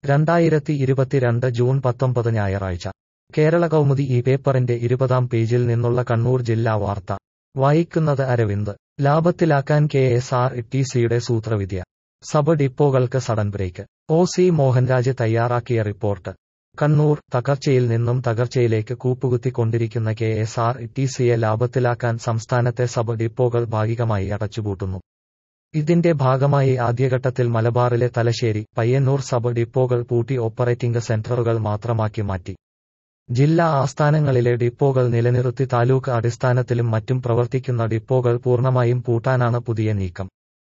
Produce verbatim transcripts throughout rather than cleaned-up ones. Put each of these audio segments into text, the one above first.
രണ്ടായിരത്തി ഇരുപത്തിരണ്ട് ജൂൺ പത്തൊമ്പത് ഞായറാഴ്ച കേരള കൗമുദി ഈ പേപ്പറിന്റെ ഇരുപതാം പേജിൽ നിന്നുള്ള കണ്ണൂർ ജില്ലാ വാർത്ത വായിക്കുന്നത് അരവിന്ദ്. ലാഭത്തിലാക്കാൻ കെ എസ് ആർ ടി സിയുടെ സൂത്രവിദ്യ. സബ് ഡിപ്പോകൾക്ക് sudden brake. O C Mohanraj തയ്യാറാക്കിയ റിപ്പോർട്ട്. കണ്ണൂർ. തകർച്ചയിൽ നിന്നും തകർച്ചയിലേക്ക് കൂപ്പുകുത്തിക്കൊണ്ടിരിക്കുന്ന കെ എസ് ആർ ടി സിയെ ലാഭത്തിലാക്കാൻ സംസ്ഥാനത്തെ സബ് ഡിപ്പോകൾ ഭാഗികമായി അടച്ചുപൂട്ടുന്നു. ഇതിന്റെ ഭാഗമായി ആദ്യഘട്ടത്തിൽ മലബാറിലെ തലശ്ശേരി, പയ്യന്നൂർ സബ് ഡിപ്പോകൾ പൂട്ടി ഓപ്പറേറ്റിംഗ് സെന്ററുകൾ മാത്രമാക്കി മാറ്റി. ജില്ലാ ആസ്ഥാനങ്ങളിലെ ഡിപ്പോകൾ നിലനിർത്തി താലൂക്ക് അടിസ്ഥാനത്തിലും മറ്റും പ്രവർത്തിക്കുന്ന ഡിപ്പോകൾ പൂർണ്ണമായും പൂട്ടാനാണ് പുതിയ നീക്കം.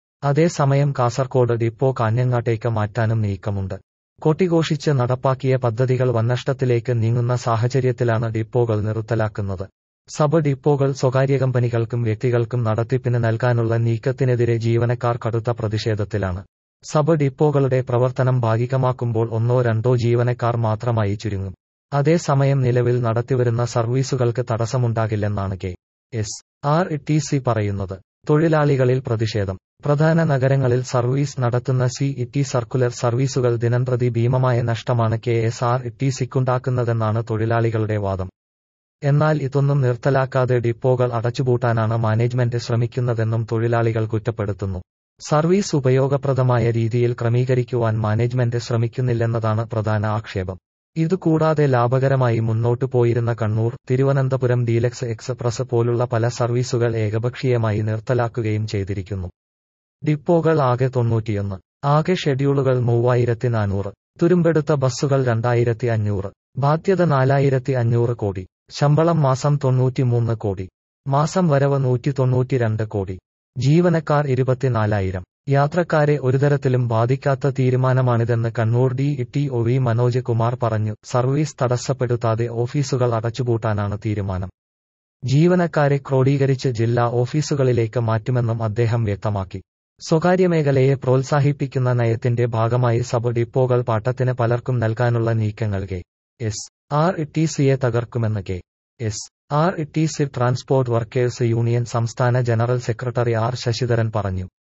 അതേസമയം കാസർകോട് ഡിപ്പോ കാഞ്ഞങ്ങാട്ടേക്ക് മാറ്റാനും നീക്കമുണ്ട്. കൊട്ടിഘോഷിച്ച് നടപ്പാക്കിയ പദ്ധതികൾ വന്നഷ്ടത്തിലേക്ക് നീങ്ങുന്ന സാഹചര്യത്തിലാണ് ഡിപ്പോകൾ നിർത്തലാക്കുന്നത്. സബ് ഡിപ്പോകൾ സ്വകാര്യ കമ്പനികൾക്കും വ്യക്തികൾക്കും നടത്തിപ്പിന് നൽകാനുള്ള നീക്കത്തിനെതിരെ ജീവനക്കാർ കടുത്ത പ്രതിഷേധത്തിലാണ്. സബ് ഡിപ്പോകളുടെ പ്രവർത്തനം ഭാഗികമാക്കുമ്പോൾ ഒന്നോ രണ്ടോ ജീവനക്കാർ മാത്രമായി ചുരുങ്ങും. അതേസമയം നിലവിൽ നടത്തിവരുന്ന സർവീസുകൾക്ക് തടസ്സമുണ്ടാകില്ലെന്നാണ് K S R T C പറയുന്നത്. തൊഴിലാളികളിൽ പ്രതിഷേധം. പ്രധാന നഗരങ്ങളിൽ സർവീസ് നടത്തുന്ന സി ടി സർക്കുലർ സർവീസുകൾ ദിനംപ്രതി ഭീമമായ നഷ്ടമാണ് കെ എസ് ആർ ടി സിക്കുണ്ടാക്കുന്നതെന്നാണ് തൊഴിലാളികളുടെ വാദം. എന്നാൽ ഇതൊന്നും നിർത്തലാക്കാതെ ഡിപ്പോകൾ അടച്ചുപൂട്ടാനാണ് മാനേജ്മെന്റ് ശ്രമിക്കുന്നതെന്നും തൊഴിലാളികൾ കുറ്റപ്പെടുത്തുന്നു. സർവീസ് ഉപയോഗപ്രദമായ രീതിയിൽ ക്രമീകരിക്കുവാൻ മാനേജ്മെന്റ് ശ്രമിക്കുന്നില്ലെന്നതാണ് പ്രധാന ആക്ഷേപം. ഇതുകൂടാതെ ലാഭകരമായി മുന്നോട്ടു പോയിരുന്ന കണ്ണൂർ, തിരുവനന്തപുരം ഡീലക്സ് എക്സ്പ്രസ് പോലുള്ള പല സർവീസുകൾ ഏകപക്ഷീയമായി നിർത്തലാക്കുകയും ചെയ്തിരിക്കുന്നു. ഡിപ്പോകൾ ആകെ തൊണ്ണൂറ്റിയൊന്ന്. ആകെ ഷെഡ്യൂളുകൾ മൂവായിരത്തി നാനൂറ്. തുരുമ്പെടുത്ത ബസ്സുകൾ രണ്ടായിരത്തി അഞ്ഞൂറ്. ബാധ്യത നാലായിരത്തി അഞ്ഞൂറ് കോടി. ശമ്പളം മാസം തൊണ്ണൂറ്റിമൂന്ന് കോടി. മാസം വരവ് നൂറ്റി തൊണ്ണൂറ്റിരണ്ട് കോടി. ജീവനക്കാർ ഇരുപത്തിനാലായിരം. യാത്രക്കാരെ ഒരുതരത്തിലും ബാധിക്കാത്ത തീരുമാനമാണിതെന്ന് Kannur D T O V Manoj Kumar പറഞ്ഞു. സർവീസ് തടസ്സപ്പെടുത്താതെ ഓഫീസുകൾ അടച്ചുപൂട്ടാനാണ് തീരുമാനം. ജീവനക്കാരെ ക്രോഡീകരിച്ച് ജില്ലാ ഓഫീസുകളിലേക്ക് മാറ്റുമെന്നും അദ്ദേഹം വ്യക്തമാക്കി. സ്വകാര്യമേഖലയെ പ്രോത്സാഹിപ്പിക്കുന്ന നയത്തിന്റെ ഭാഗമായി സബ് ഡിപ്പോകൾ പാട്ടത്തിന് പലർക്കും നൽകാനുള്ള നീക്കങ്ങൾ കെ എസ് ആർ ടി സിയെ തകർക്കുമെന്ന് K S R T C transport workers union സംസ്ഥാന ജനറൽ സെക്രട്ടറി ആർ ശശിധരൻ പറഞ്ഞു.